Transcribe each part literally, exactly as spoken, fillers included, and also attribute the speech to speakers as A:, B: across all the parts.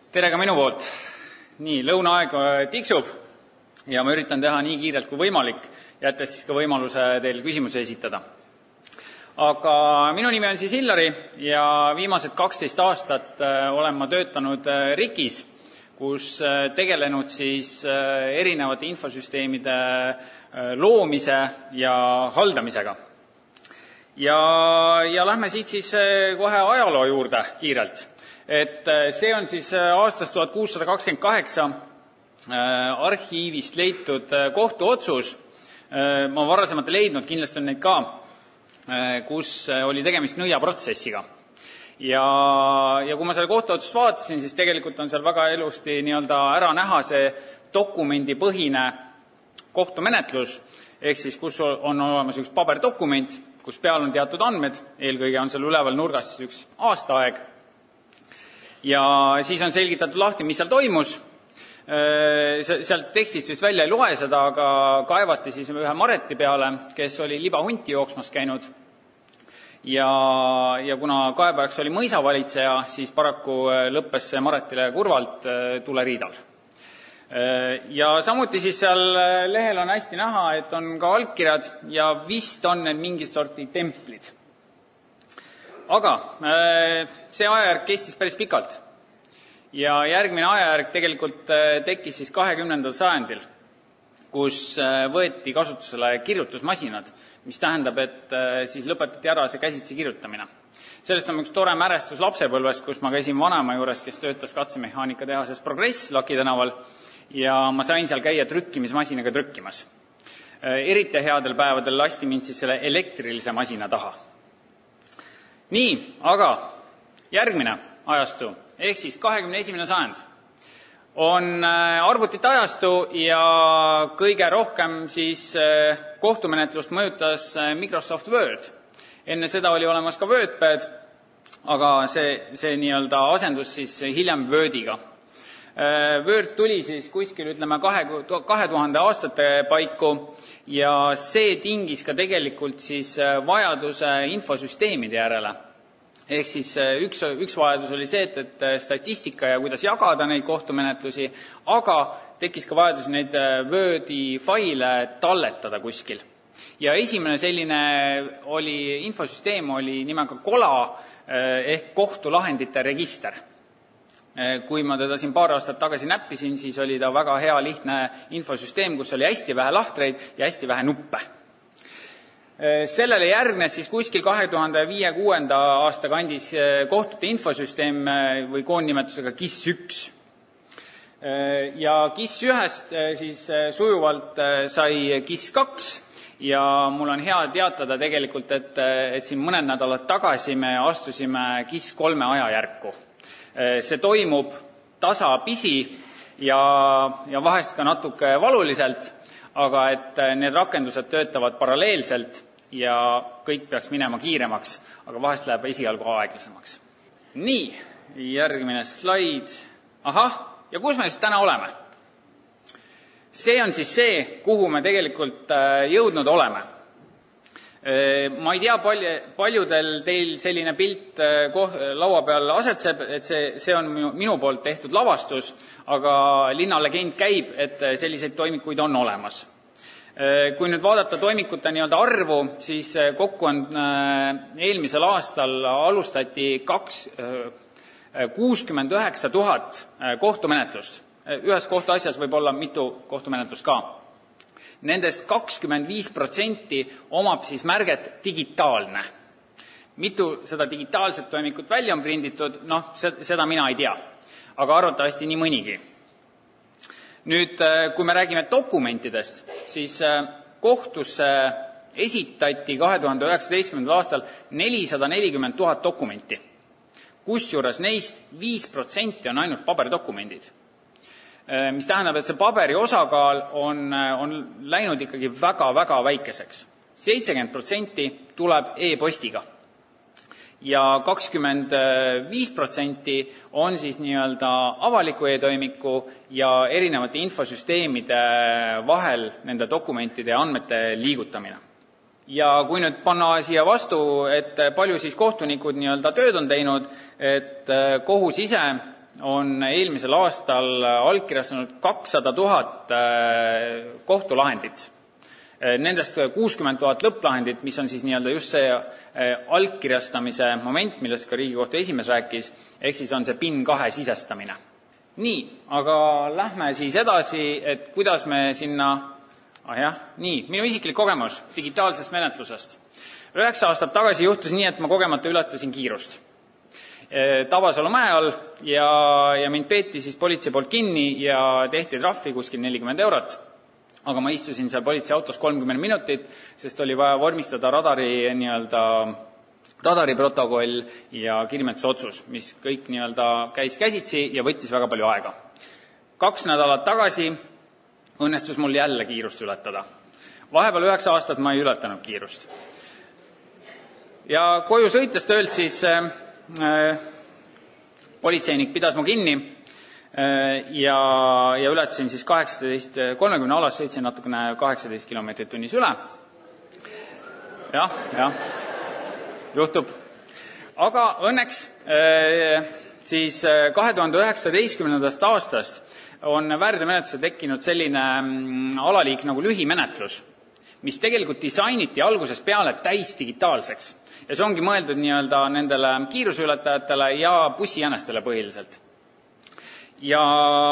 A: Tere ka minu poolt. Nii, lõunaaeg tiksub ja ma üritan teha nii kiirelt kui võimalik, jättes siis ka võimaluse teil küsimusi esitada. Aga minu nimi on siis Hillari ja viimased kaksteist aastat olen ma töötanud RIKis, kus tegelenud siis erinevate infosüsteemide loomise ja haldamisega. Ja, ja lähme siit siis kohe ajaloo juurde kiirelt. Et see on siis aastast tuhat kuussada kakskümmend kaheksa arhiivist leitud kohtuotsus. Ma varasemalt leidnud, kindlasti on neid ka, kus oli tegemist nõiaprotsessiga. Ja, ja kui ma selle kohtuotsust vaatasin, siis tegelikult on seal väga elusti nii-öelda ära näha see dokumendipõhine kohtumenetlus, ehk siis kus on olemas üks paberdokument, kus peal on teatud andmed, eelkõige on seal üleval nurgas üks aastaaeg. Ja siis on selgitatud lahti, mis seal toimus. Sealt tekstist vist välja ei loe seda, aga kaevati siis ühe Mareti peale, kes oli libahunti jooksmas käinud. Ja, ja kuna kaebajaks oli mõisavalitseja, siis paraku lõppes see Maretile kurvalt tuleriidal. Ja samuti siis seal lehel on hästi näha, et on ka allkirjad ja vist on need mingid sorti templid. Aga see ajajärg kestis päris pikalt ja järgmine ajajärg tegelikult tekkis siis kahekümnendal sajandil, kus võeti kasutusele kirjutusmasinad, mis tähendab, et siis lõpetati ära see käsitsi kirjutamine. Sellest on üks tore mälestus lapsepõlvest, kus ma käisin vanema juures, kes töötas katsemehaanika tehases Progress Laki tänaval ja ma sain seal käia trükkimismasinaga trükkimas. Eriti headel päevadel lasti mind siis selle elektrilise masina taha. Nii, aga järgmine ajastu, ehk siis kahekümne esimene sajand, on arvutite ajastu ja kõige rohkem siis kohtumenetlust mõjutas Microsoft Word. Enne seda oli olemas ka WordPad, aga see, see nii-öelda asendus siis hiljem Wordiga. Word tuli siis kuskil, ütleme, kahe tuhande aastate paiku ja see tingis ka tegelikult siis vajaduse infosüsteemide järele. Ehk siis üks, üks vajadus oli see, et, et statistika ja kuidas jagada neid kohtumenetlusi, aga tekkis ka vajadus neid Wordi faile talletada kuskil. Ja esimene selline oli, infosüsteem oli nimega Kola ehk kohtulahendite register. Kui ma teda siin paar aastat tagasi näppisin, siis oli ta väga hea lihtne infosüsteem, kus oli hästi vähe lahtreid ja hästi vähe nuppe. Sellele järgnes siis kuskil kahe tuhande viie kuuenda aasta kandis kohtute infosüsteem või koondnimetusega KIS üks. Ja KIS ühest siis sujuvalt sai KIS kaks ja mul on hea teatada tegelikult, et, et siin mõned nädalad tagasi me astusime KIS kolme ajajärku. See toimub tasapisi ja, ja vahest ka natuke valuliselt, aga et need rakendused töötavad paralleelselt ja kõik peaks minema kiiremaks, aga vahest läheb esialgu aeglasemaks. Nii, järgmine slaid. Ahah, ja kus me siis täna oleme? See on siis see, kuhu me tegelikult jõudnud oleme. Ma ei tea, palju, paljudel teil selline pilt laua peal asetseb, et see, see on minu, minu poolt tehtud lavastus, aga linnalegend käib, et selliseid toimikuid on olemas. Kui nüüd vaadata toimikute nii-öelda arvu, siis kokku on eelmisel aastal alustati kaks, kuuskümmend üheksa tuhat kohtumenetlust. Ühes kohtuasjas võib olla mitu kohtumenetlust ka. Nendest kakskümmend viis protsenti omab siis märget digitaalne. Mitu seda digitaalset toimikut välja on prinditud, noh, seda mina ei tea, aga arvatavasti nii mõnigi. Nüüd, kui me räägime dokumentidest, siis kohtusse esitati kahe tuhande üheksateistkümnendal aastal nelisada nelikümmend tuhat dokumenti, kusjuures neist viis protsenti on ainult paberdokumendid. Mis tähendab, et see paberi osakaal on, on läinud ikkagi väga-väga väikeseks. seitsekümmend protsenti tuleb e-postiga ja kakskümmend viis protsenti on siis nii-öelda avaliku e-toimiku ja erinevate infosüsteemide vahel nende dokumentide ja andmete liigutamine. Ja kui nüüd panna siia vastu, et palju siis kohtunikud nii-öelda tööd on teinud, et kohus ise on eelmisel aastal allkirjastanud kakssada tuhat kohtulahendit. Nendest kuuskümmend tuhat lõpplahendit, mis on siis nii-öelda just see allkirjastamise moment, millest ka Riigikohtu esimees rääkis, ehk siis on see P I N kahe sisestamine. Nii, aga lähme siis edasi, et kuidas me sinna, ah jah, nii, minu isiklik kogemus digitaalsest menetlusest. Üheksa aastat tagasi juhtus nii, et ma kogemata ületasin kiirust. Tabasalu mäe all ja, ja mind peeti siis politsei poolt kinni ja tehti trahvi kuskil nelikümmend eurot. Aga ma istusin seal politsei autos kolmkümmend minutit, sest oli vaja vormistada radari, nii-öelda, radari protokoll ja kirjumentusotsus, mis kõik nii-öelda käis käsitsi ja võttis väga palju aega. Kaks nädalat tagasi õnnestus mul jälle kiirust ületada. Vahepeal üheksa aastat ma ei ületanud kiirust. Ja koju sõites töölt siis äh, politseinik pidas mu kinni ja, ja ületasin siis kaheksateist, kolmekümne alas sõitsin natukene kaheksateist kilomeetrit tunnis üle. Jah, jah, juhtub. Aga õnneks siis kahe tuhande üheksateistkümnendast aastast on väärteomenetlusse tekkinud selline alaliik nagu lühimenetlus, mis tegelikult disainiti algusest peale täis digitaalseks. Ja see ongi mõeldud nii-öelda nendele kiiruseületajatele ja bussijänestele põhiliselt. Ja,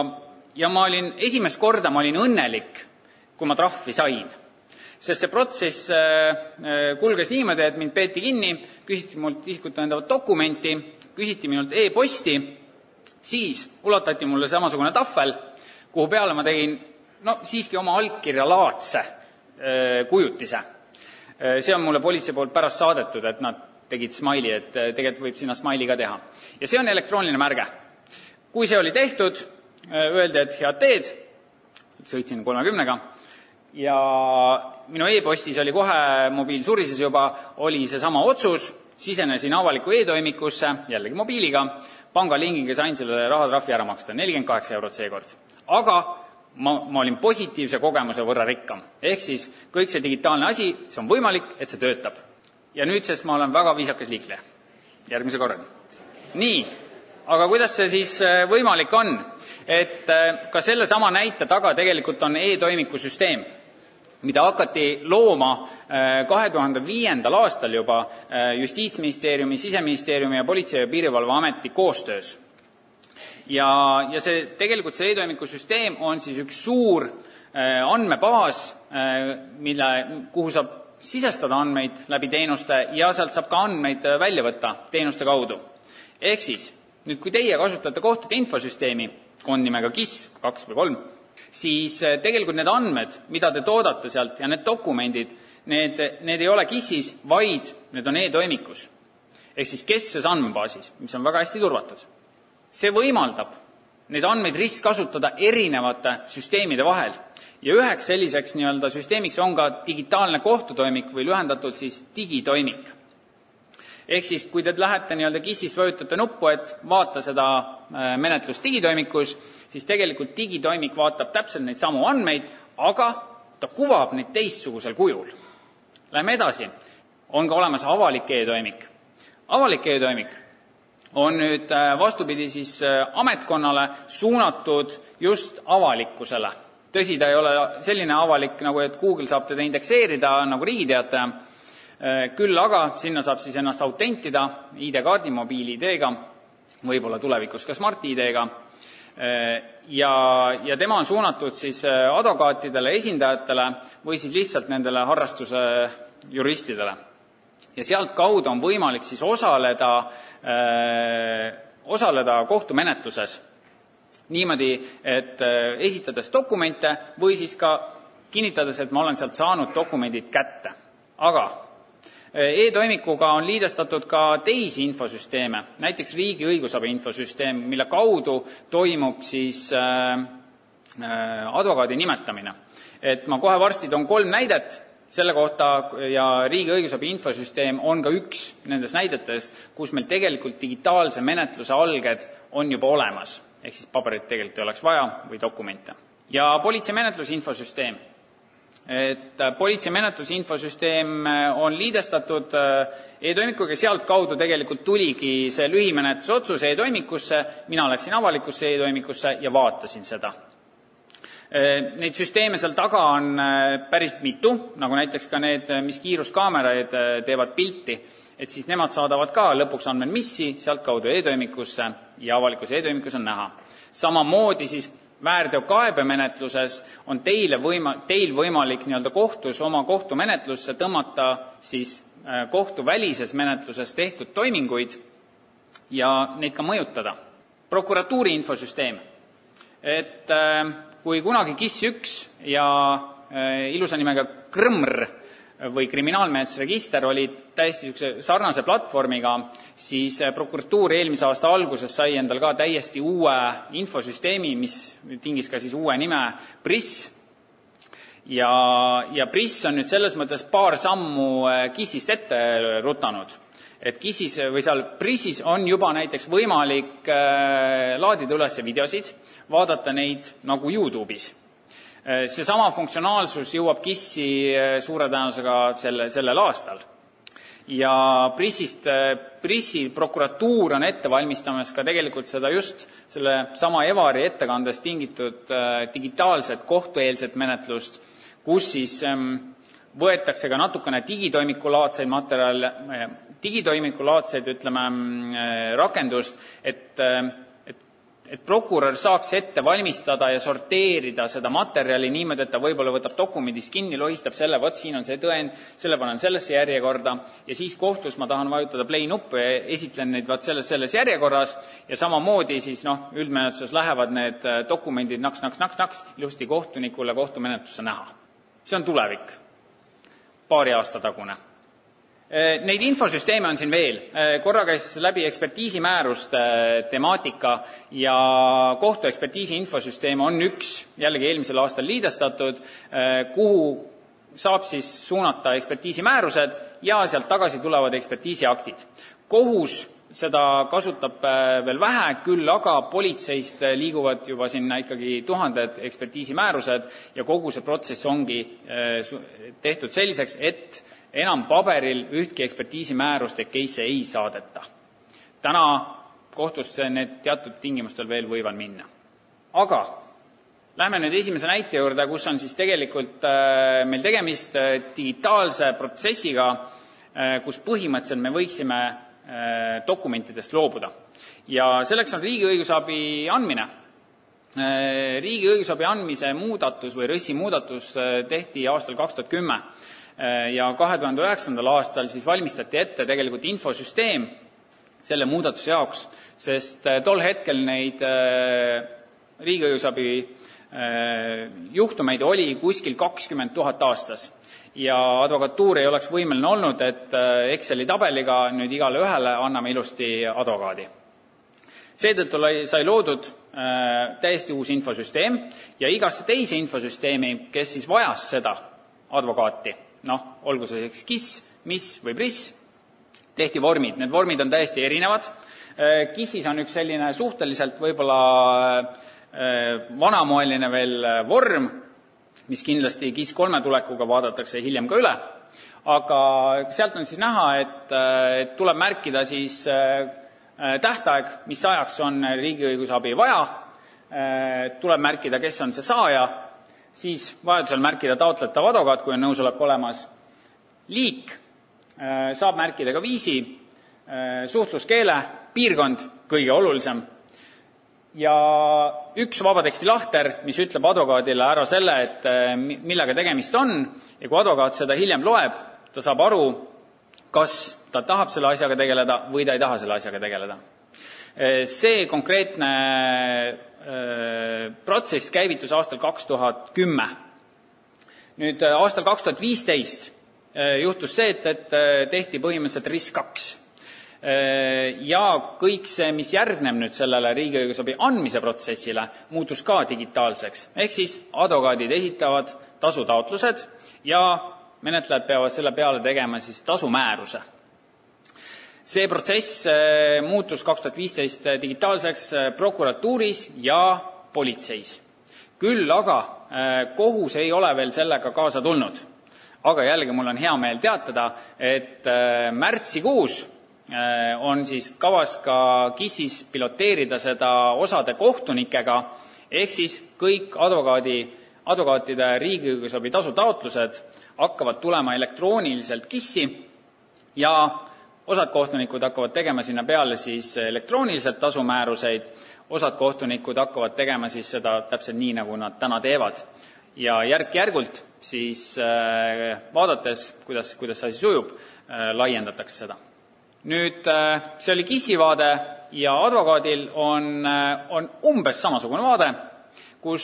A: ja ma olin, esimest korda ma olin õnnelik, kui ma trahvi sain. Sest see protsess kulges niimoodi, et mind peeti kinni, küsiti mult isikut tõendavat dokumenti, küsiti minult e-posti, siis ulatati mulle samasugune tahvel, kuhu peale ma tegin no, siiski oma allkirja laadse kujutise. See on mulle politsei poolt pärast saadetud, et nad tegid smaili, et tegelikult võib sinna smaili ka teha. Ja see on elektrooniline märge. Kui see oli tehtud, öeldi, et head teed, sõitsin kolmekümnega, ja minu e-postis oli kohe, mobiil surises juba, oli see sama otsus, sisenesin avaliku e-toimikusse, jällegi mobiiliga, pangalingiga sain selle rahatrahvi ära maksta, nelikümmend kaheksa eurot seekord. Aga ma, ma olin positiivse kogemuse võrra rikkam. Ehk siis kõik see digitaalne asi, see on võimalik, et see töötab. Ja nüüd, sest ma olen väga viisakas liikleja. Järgmise korrani. Nii. Aga kuidas see siis võimalik on? Et ka selle sama näite taga tegelikult on e-toimiku süsteem, mida hakati looma kahe tuhande viiendal aastal juba Justiitsministeeriumi, Siseministeeriumi ja Politsei- ja Piirivalveameti koostöös. Ja, ja see, tegelikult see e-toimiku süsteem on siis üks suur andmebaas, mille, kuhu saab sisestada andmeid läbi teenuste ja sealt saab ka andmeid välja võtta teenuste kaudu. Ehk siis, nüüd kui teie kasutate kohtade infosüsteemi, konnimega K I S kaks või kolm, siis tegelikult need andmed, mida te toodate sealt ja need dokumendid, need, need ei ole K I S-is, vaid need on e-toimikus. Ehk siis keskses andmebaasis, mis on väga hästi turvatud. See võimaldab neid andmeid ristkasutada erinevate süsteemide vahel. Ja üheks selliseks nii-öelda süsteemiks on ka digitaalne kohtutoimik või lühendatud siis digitoimik. Ehk siis, kui te lähete nii-öelda K I S-ist vajutate nuppu, et vaata seda menetlust digitoimikus, siis tegelikult digitoimik vaatab täpselt neid samu andmeid, aga ta kuvab neid teistsugusel kujul. Läheme edasi. On ka olemas avalik e-toimik. Avalik e-toimik on nüüd vastupidi siis ametkonnale suunatud just avalikkusele. Tõsi, ta ei ole selline avalik, nagu et Google saab teda indekseerida nagu riigiteataja, küll aga sinna saab siis ennast autentida I D-kaardi, mobiil-I D-ga, võib-olla tulevikus ka smart-I D-ga. Ja, ja tema on suunatud siis advokaatidele, esindajatele või siis lihtsalt nendele harrastuse juristidele. Ja sealt kaudu on võimalik siis osaleda, osaleda kohtumenetluses niimoodi, et esitades dokumente või siis ka kinnitades, et ma olen sealt saanud dokumendid kätte. Aga e-toimikuga on liidestatud ka teisi infosüsteeme, näiteks riigi õigusabi infosüsteem, mille kaudu toimub siis advokaadi nimetamine. Et ma kohe varsti toon kolm näidet selle kohta ja riigi õigusabi infosüsteem on ka üks nendest näidetest, kus meil tegelikult digitaalse menetluse alged on juba olemas, ehk siis paberit tegelikult ei oleks vaja või dokumente. Ja politsei menetluse infosüsteem. et politsei menetlusinfosüsteem on liidestatud e-toimikuga, sealt kaudu tegelikult tuligi see lühimenetlusotsus e-toimikusse, mina läksin avalikusse e-toimikusse ja vaatasin seda. Neid süsteeme seal taga on päris mitu, nagu näiteks ka need, mis kiiruskaameraid teevad pilti, et siis nemad saadavad ka lõpuks andmed missi, sealt kaudu e-toimikusse ja avalikus e-toimikus on näha. Samamoodi siis väärteo kaebemenetluses on teile võima, teil võimalik nii-öelda kohtus oma kohtumenetlusse tõmmata siis kohtuvälises menetluses tehtud toiminguid ja neid ka mõjutada. Prokuratuuri infosüsteem. Et kui kunagi K I S üks ja ilusa nimega Krõmr või kriminaalmenetlusregister oli täiesti sarnase platvormiga, siis prokuratuur eelmise aasta alguses sai endal ka täiesti uue infosüsteemi, mis tingis ka siis uue nime P R I S. Ja, ja P R I S on nüüd selles mõttes paar sammu K I S-ist ette rutanud. Et K I S-is või seal P R I S-is on juba näiteks võimalik laadida üles videosid, vaadata neid nagu YouTube'is. See sama funktsionaalsus jõuab K I S-i suure tõenäosusega selle, sellel aastal. Ja P R I S-ist, P R I S-i prokuratuur on ette valmistamas ka tegelikult seda just selle sama Evari ettekandest tingitud digitaalset kohtueelset menetlust, kus siis võetakse ka natukene digitoimikulaadseid materjale, digitoimikulaadseid, ütleme, rakendust, et et prokurör saaks ette valmistada ja sorteerida seda materjali niimoodi, et ta võib-olla võtab dokumendist kinni, lohistab selle, võt siin on see tõend, selle panen sellesse järjekorda ja siis kohtus ma tahan vajutada play nuppu ja esitlen neid vaat selles, selles järjekorras ja samamoodi siis noh, üldmenetluses lähevad need dokumendid naks, naks, naks, naks ilusti kohtunikule kohtumenetlusse näha. See on tulevik. Paari aasta tagune. Neid infosüsteeme on siin veel. Korra käis läbi ekspertiisimääruste temaatika ja kohtuekspertiisi infosüsteem on üks, jällegi eelmisel aastal liidestatud, kuhu saab siis suunata ekspertiisimäärused ja sealt tagasi tulevad ekspertiisiaktid. Kohus seda kasutab veel vähe, küll aga politseist liiguvad juba sinna ikkagi tuhanded ekspertiisimäärused ja kogu see protsess ongi tehtud selliseks, et enam paberil ühtki ekspertiisimäärust ja case ei saadeta. Täna kohtusse need teatud tingimustel veel võivad minna. Aga lähme nüüd esimese näite juurde, kus on siis tegelikult meil tegemist digitaalse protsessiga, kus põhimõtteliselt me võiksime dokumentidest loobuda. Ja selleks on riigi õigusabi andmine. Riigi õigusabi andmise muudatus või R Ö S I muudatus tehti aastal kaks tuhat kümme. Ja kahe tuhande üheksandal aastal siis valmistati ette tegelikult infosüsteem selle muudatuse jaoks, sest tol hetkel neid riigiõigusabi juhtumeid oli kuskil kakskümmend tuhat aastas. Ja advokatuur ei oleks võimeline olnud, et Exceli tabeliga nüüd igale ühele anname ilusti advokaadi. Seetõttu sai loodud täiesti uus infosüsteem ja igasse teise infosüsteemi, kes siis vajas seda advokaati, noh, olgu see K I S, M I S või P R I S, tehti vormid. Need vormid on täiesti erinevad. K I S-is on üks selline suhteliselt võib-olla vanamoeline veel vorm, mis kindlasti K I S kolme tulekuga vaadatakse hiljem ka üle. Aga sealt on siis näha, et tuleb märkida siis tähtaeg, mis ajaks on riigiõigusabi vaja, tuleb märkida, kes on see saaja, siis vajadusel märkida taotletav advokaat, kui on nõusolek olemas. Liik saab märkida ka viisi, suhtluskeele, piirkond, kõige olulisem. Ja üks vabateksti lahter, mis ütleb advokaadile ära selle, et millega tegemist on, ja kui advokaat seda hiljem loeb, ta saab aru, kas ta tahab selle asjaga tegeleda või ta ei taha selle asjaga tegeleda. See konkreetne protsess käivitus aastal kaks tuhat kümme. Nüüd aastal kaks tuhat viisteist juhtus see, et tehti põhimõtteliselt R I S kaks. Ja kõik see, mis järgneb nüüd sellele riigiõigusabi andmise protsessile, muutus ka digitaalseks. Ehk siis advokaadid esitavad tasutaotlused ja menetlejad peavad selle peale tegema siis tasumääruse. See protsess muutus kaks tuhat viisteist digitaalseks prokuratuuris ja politseis. Küll aga kohus ei ole veel sellega kaasa tulnud. Aga jällegi mul on hea meel teatada, et märtsikuus on siis kavas ka KIS-is piloteerida seda osade kohtunikega, ehk siis kõik advokaadi, advokaatide riigiõigusabi tasu taotlused hakkavad tulema elektrooniliselt KIS-i ja osad kohtunikud hakkavad tegema sinna peale siis elektrooniliselt tasumääruseid, osad kohtunikud hakkavad tegema siis seda täpselt nii, nagu nad täna teevad. Ja järk-järgult siis vaadates, kuidas, kuidas see asi sujub, laiendatakse seda. Nüüd see oli KIS-i vaade ja advokaadil on, on umbes samasugune vaade, kus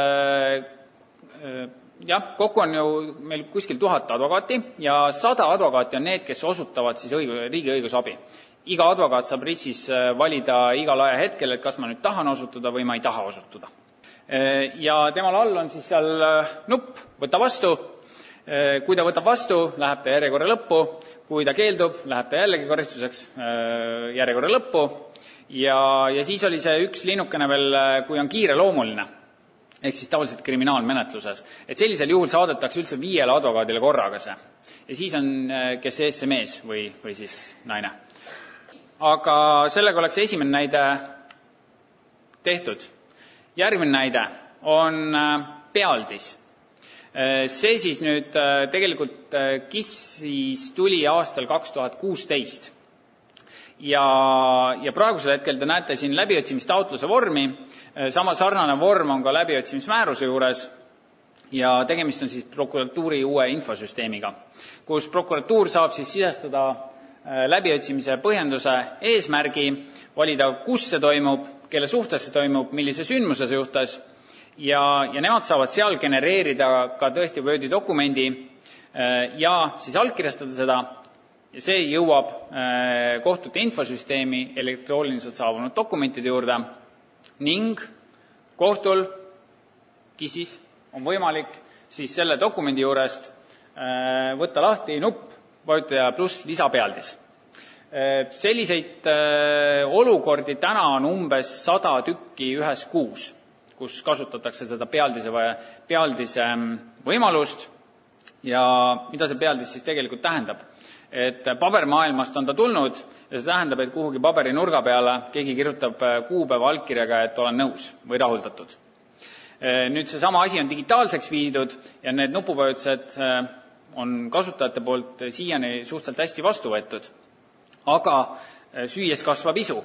A: jah, kokku on ju meil kuskil tuhat advokaati ja sada advokaati on need, kes osutavad siis õigu, riigi õigusabi. Iga advokaat saab RIS-is valida igal aja hetkel, et kas ma nüüd tahan osutuda või ma ei taha osutuda. Ja temal all on siis seal nupp, võta vastu. Kui ta võtab vastu, läheb ta järjekorra lõppu. Kui ta keeldub, läheb ta jällegi karistuseks järjekorra lõppu. Ja, ja siis oli see üks linnukene veel, kui on kiire loomuline, ehk siis tavaliselt kriminaalmenetluses. Et sellisel juhul saadetakse üldse viiele advokaadile korraga see. Ja siis on, kes ees see mees või, või siis naine. Aga sellega oleks esimene näide tehtud. Järgmine näide on pealdis. See siis nüüd tegelikult KIS-is tuli aastal kaks tuhat kuusteist. Ja, ja praegusel hetkel te näete siin läbiotsimistaotluse vormi. Sama sarnane vorm on ka läbiotsimismääruse juures ja tegemist on siis prokuratuuri uue infosüsteemiga, kus prokuratuur saab siis sisestada läbiotsimise põhjenduse eesmärgi, valida, kus see toimub, kelle suhtes see toimub, millise sündmuse suhtes ja, ja nemad saavad seal genereerida ka tõesti Wordi dokumendi ja siis allkirjastada seda ja see jõuab kohtute infosüsteemi elektrooniliselt saabunud dokumentide juurde ning kohtul KIS-is on võimalik siis selle dokumendi juurest võtta lahti nupp, vajutada pluss lisapealdis. Selliseid olukordi täna on umbes sada tükki ühes kuus, kus kasutatakse seda pealdise, pealdise võimalust ja mida see pealdis siis tegelikult tähendab. Et pabermaailmast on ta tulnud ja see tähendab, et kuhugi paberi nurga peale keegi kirjutab kuupäeva allkirjaga, et olen nõus või rahuldatud. Nüüd see sama asi on digitaalseks viidud ja need nupuvajutused on kasutajate poolt siiani suhteliselt hästi vastu võetud, aga süües kasvab isu.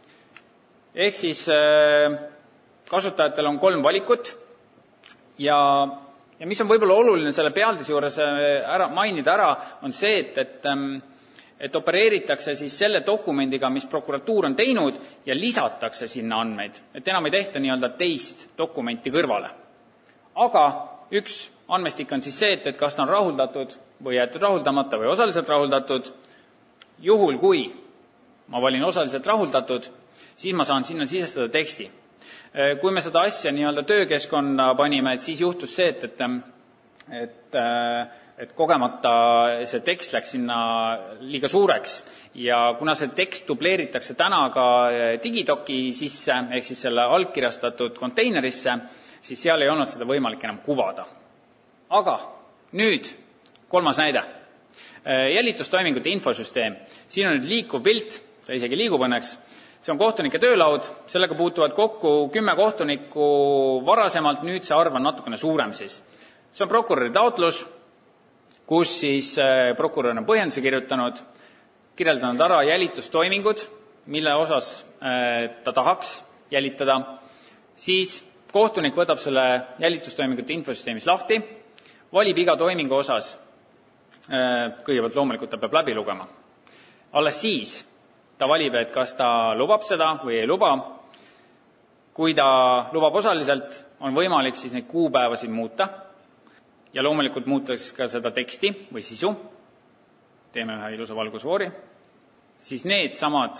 A: Ehk siis kasutajatel on kolm valikut ja, ja mis on võib-olla oluline selle pealdise juures ära, mainida ära, on see, et, et, et opereeritakse siis selle dokumendiga, mis prokuratuur on teinud ja lisatakse sinna andmeid, et enam ei tehta nii-öelda teist dokumenti kõrvale. Aga üks andmestik on siis see, et, et kas ta on rahuldatud või jäetud rahuldamata või osaliselt rahuldatud. Juhul, kui ma valin osaliselt rahuldatud, siis ma saan sinna sisestada teksti. Kui me seda asja nii-öelda töökeskkonna panime, et siis juhtus see, et, et, et, et kogemata see tekst läks sinna liiga suureks ja kuna see tekst dubleeritakse täna ka digidoki sisse, ehk siis selle allkirjastatud konteinerisse, siis seal ei olnud seda võimalik enam kuvada. Aga nüüd kolmas näide. Jälitustoimingute infosüsteem. Siin on nüüd liikuv pilt, ta isegi liigub õnneks. See on kohtunike töölaud, sellega puutuvad kokku kümme kohtunikku varasemalt, nüüd see arv on natukene suurem siis. See on prokuröri taotlus, kus siis prokurör on põhjenduse kirjutanud, kirjeldanud ära jälitustoimingud, mille osas ta tahaks jälitada. Siis kohtunik võtab selle jälitustoimingute infosüsteemis lahti, valib iga toimingu osas, kõigepealt loomulikult ta peab läbi lugema. Alles siis ta valib, et kas ta lubab seda või ei luba. Kui ta lubab osaliselt, on võimalik siis neid kuupäevasid muuta ja loomulikult muutakse ka seda teksti või sisu. Teeme ühe ilusa valgusfoori. Siis need samad,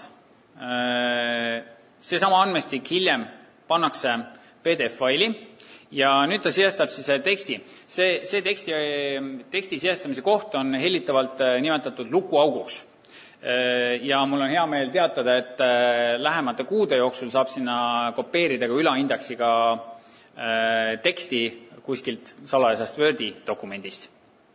A: see sama andmestik hiljem pannakse P D F-faili ja nüüd ta sisestab siis teksti. See, see teksti, teksti sisestamise koht on hellitavalt nimetatud lukuauguks. Ja mul on hea meel teatada, et lähemate kuude jooksul saab sinna kopeerida ka ülaindeksiga teksti kuskilt salajasest Wordi dokumendist.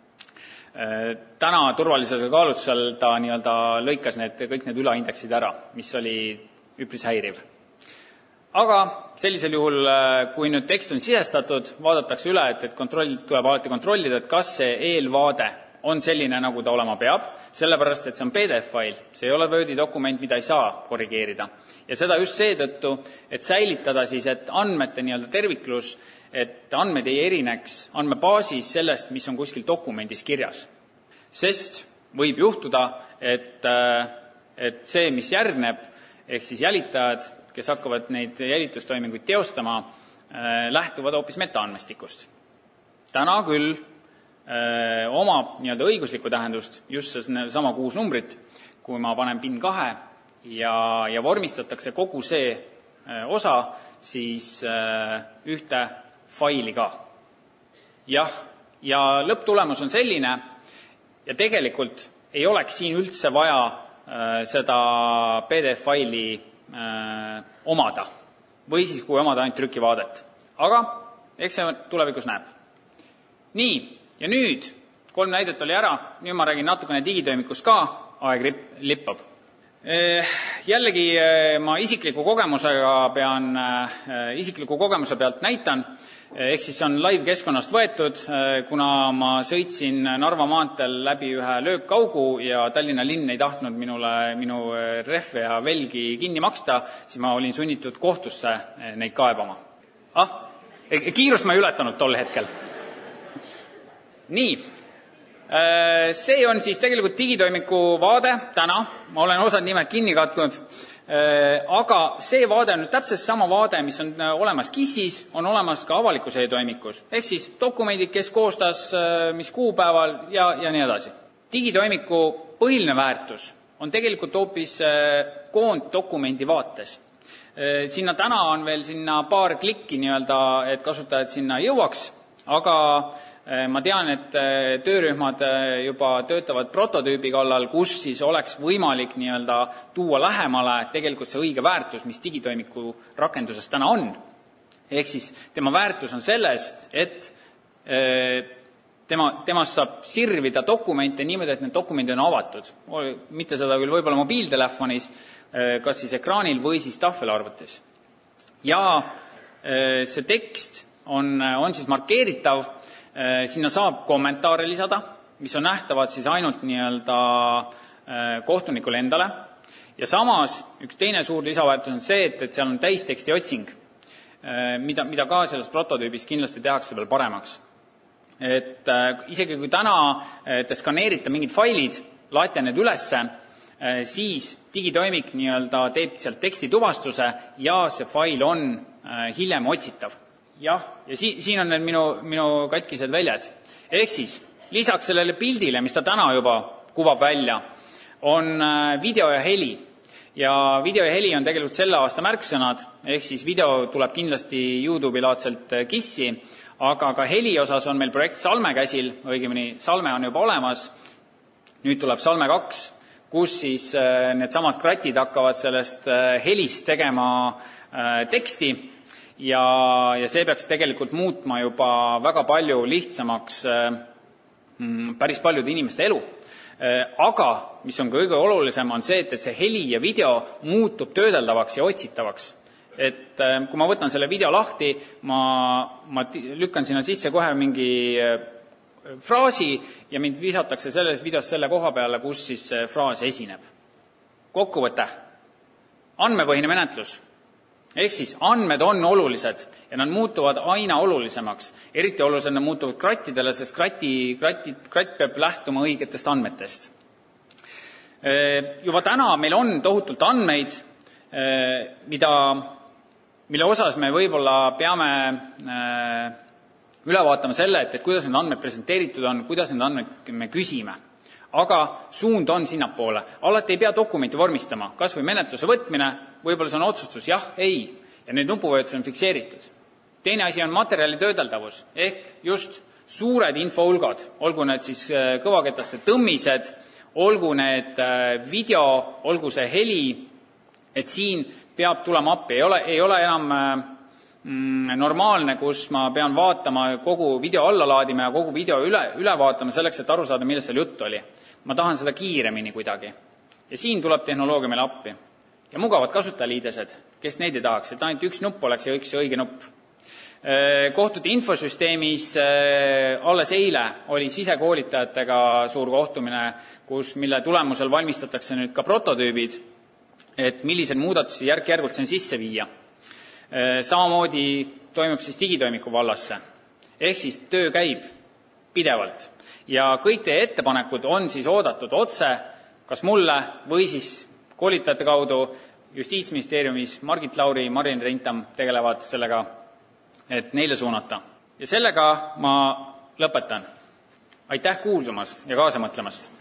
A: Täna turvalisuse kaalutlusel ta nii-öelda lõikas need, kõik need ülaindeksid ära, mis oli üpris häiriv. Aga sellisel juhul, kui nüüd tekst on sisestatud, vaadatakse üle, et, et kontroll, tuleb alati kontrollida, et kas see eelvaade on selline, nagu ta olema peab, sellepärast, et see on P D F-fail, see ei ole Wordi dokument, mida ei saa korrigeerida. Ja seda just seetõttu, et säilitada siis, et andmete nii-öelda terviklus, et andmed ei erineks andmebaasis sellest, mis on kuskil dokumendis kirjas. Sest võib juhtuda, et, et see, mis järgneb, ehk siis jälitajad, kes hakkavad neid jälitustoiminguid teostama, lähtuvad hoopis metaandmestikust. Täna küll öö, omab nii-öelda õiguslikku tähendust just sama kuus numbrit, kui ma panen PIN kahe ja, ja vormistatakse kogu see öö, osa siis öö, ühte faili ka. Jah, ja lõpptulemus on selline ja tegelikult ei oleks siin üldse vaja öö, seda P D F-faili öö, omada või siis kui omada ainult trükivaadet. Aga eks see tulevikus näeb. Nii, ja nüüd kolm näidet oli ära, nüüd ma räägin natukene digitoimikust ka, aeg lippab. Jällegi ma isikliku kogemusega pean, isikliku kogemuse pealt näitan, ehk siis on live-keskkonnast võetud, kuna ma sõitsin Narva maanteel läbi ühe löökkaugu ja Tallinna linn ei tahtnud minule minu rehve ja velgi kinni maksta, siis ma olin sunnitud kohtusse neid kaebama. Ah, kiirust ma ei ületanud tol hetkel. Nii, see on siis tegelikult digitoimiku vaade täna, ma olen osad nimed kinni katnud, aga see vaade on nüüd täpselt sama vaade, mis on olemas KIS-is, on olemas ka avalikus e-toimikus, ehk siis dokumendid, kes koostas, mis kuupäeval ja, ja nii edasi. Digitoimiku põhiline väärtus on tegelikult hoopis koonddokumendi vaates. Sinna täna on veel sinna paar klikki nii-öelda, et kasutajad sinna jõuaks, aga ma tean, et töörühmad juba töötavad prototüübi kallal, kus siis oleks võimalik nii-öelda tuua lähemale tegelikult see õige väärtus, mis digitoimiku rakenduses täna on. Ehk siis tema väärtus on selles, et tema, temast saab sirvida dokumente niimoodi, et need dokumendid on avatud. Mitte seda küll võib-olla mobiiltelefonis, kas siis ekraanil või siis tahvelarvutis. Ja see tekst on, on siis markeeritav, sinna saab kommentaare lisada, mis on nähtavad siis ainult nii-öelda kohtunikule endale. Ja samas üks teine suur lisaväärtus on see, et, et seal on täisteksti otsing, mida, mida ka selles prototüübis kindlasti tehakse veel paremaks. Et isegi kui täna te skaneerite mingid failid, laete need ülesse, siis digitoimik nii-öelda teeb sealt teksti tuvastuse ja see fail on hiljem otsitav. Jah, ja si siin on need minu, minu katkised väljad. Ehk siis, lisaks sellele pildile, mis ta täna juba kuvab välja, on video ja heli. Ja video ja heli on tegelikult selle aasta märksõnad, ehk siis video tuleb kindlasti YouTube'i laadselt KIS-i, aga ka heli osas on meil projekt Salme käsil, õigemini Salme on juba olemas, nüüd tuleb Salme kaks, kus siis need samad kratid hakkavad sellest helist tegema teksti, ja, ja see peaks tegelikult muutma juba väga palju lihtsamaks päris paljude inimeste elu. Aga, mis on kõige olulisem, on see, et, et see heli ja video muutub töödeldavaks ja otsitavaks. Et kui ma võtan selle video lahti, ma, ma lükkan sinna sisse kohe mingi fraasi ja mind visatakse selles videos selle koha peale, kus siis see fraas esineb. Kokkuvõte. Andmepõhine menetlus. Ehk siis andmed on olulised ja nad muutuvad aina olulisemaks. Eriti olulised nad muutuvad krattidele, sest krati, krati, kratt peab lähtuma õigetest andmetest. Juba täna meil on tohutult andmeid, mida, mille osas me võib-olla peame üle vaatama selle, et, et kuidas need andmed presenteeritud on, kuidas need andmed me küsime. Aga suund on sinnapoole. Alati ei pea dokumenti vormistama, kas või menetluse võtmine, võib-olla see on otsustus, jah, ei, ja need nupuvajutused on fikseeritud. Teine asi on materjali töödeldavus, ehk just suured infohulgad, olgu need siis kõvaketaste tõmmised, olgu need video, olgu see heli, et siin peab tulema appi, ei ole, ei ole enam normaalne, kus ma pean vaatama kogu video alla laadima ja kogu video üle, üle vaatama selleks, et aru saada, millest seal jutt oli. Ma tahan seda kiiremini kuidagi. Ja siin tuleb tehnoloogia meile appi. Ja mugavad kasutajaliidesed, kes neid ei tahaks, et ainult üks nupp oleks ja üks õige nupp. Kohtute infosüsteemis alles eile oli sisekoolitajatega suur kohtumine, kus, mille tulemusel valmistatakse nüüd ka prototüübid, et millised muudatusi järk-järgult siin sisse viia. Samamoodi toimub siis digitoimiku vallasse. Ehk siis töö käib pidevalt. Ja kõik teie ettepanekud on siis oodatud otse, kas mulle või siis koolitajate kaudu Justiitsministeeriumis Margit Lauri, Marin Rintam tegelevad sellega, et neile suunata. Ja sellega ma lõpetan. Aitäh kuulmast ja kaasa mõtlemast!